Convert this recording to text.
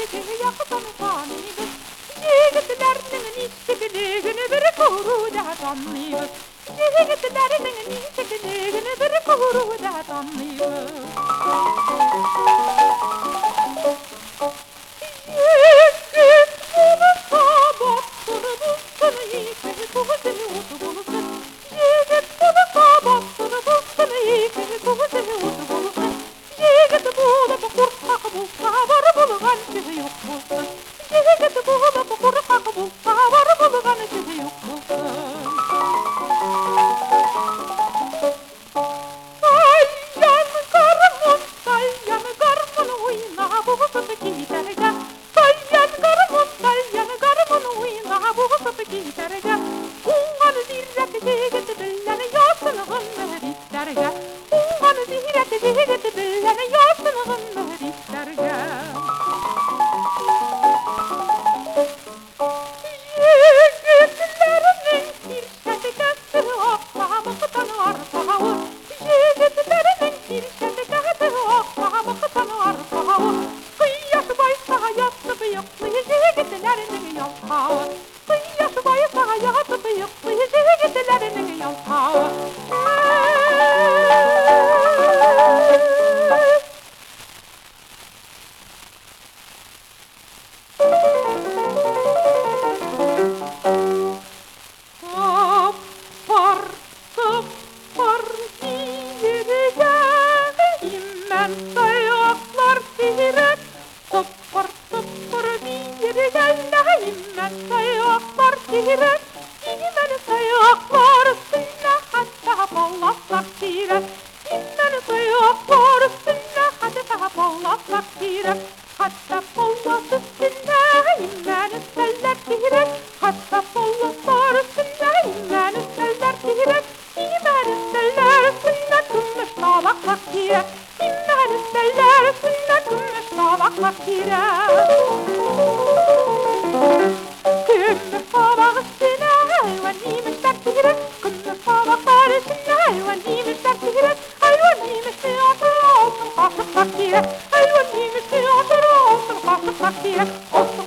Yigitleri yakıtan tanıyız. Yigitlerinin içtikliğini bir kuruda tanıyız. Yigitlerinin içtikliğini bir kuruda tanıyız. Yigit bulutsa battını bulsun, yigit bulutunu utu bulsun. Yigit bulutsa battını bulsun, yigit bulutunu utu bulsun. Yigit bulup kurkak bulsa var bulgan çığı yok bulsun. Yigit bulup kurkak bulsa var bulgan çığı yok bulsun. Salyan garmın oyna bulsun giderge. Salyan garmın oyna bulsun giderge. Ungan zirret yigit billen yasılığın bitterge. Ungan zirret yigit billen yasılığın bitterge. Yigitlerinin bir şedikesi aklamıktan arpağı. Yigitlerinin bir şedikesi aklamıktan arpağı. Kıyas baysa yatsı bıyıklı yigitlerinin yalpağı. Kıyas baysa yatsı bıyıklı yigitlerinin yalpağı. Sıfır sihirge immen sayaklar sihire. Sıfır sihirge immen sayaklar sihire. İmen sayaklar üstüne hatta ballatlar sihire. İmen sayaklar üstüne hatta ballatlar sihire. Hatta ballat üstüne immen üsteller sihire. Hatta ballatlar üstüne immen üsteller sihire. İmen üsteller üstüne kımmış tabaklar sihire. İmen üsteller üstüne kımmış tabaklar sihire. Kımmış tabak üstüne hayvan yemişler sihire. Kımmış tabaklar üstüne hayvan yemişler sihire. Hayvan yemişti atır olsun kaşıklar sihire. Hayvan yemişti atır olsun kaşıklar sihire. Olsun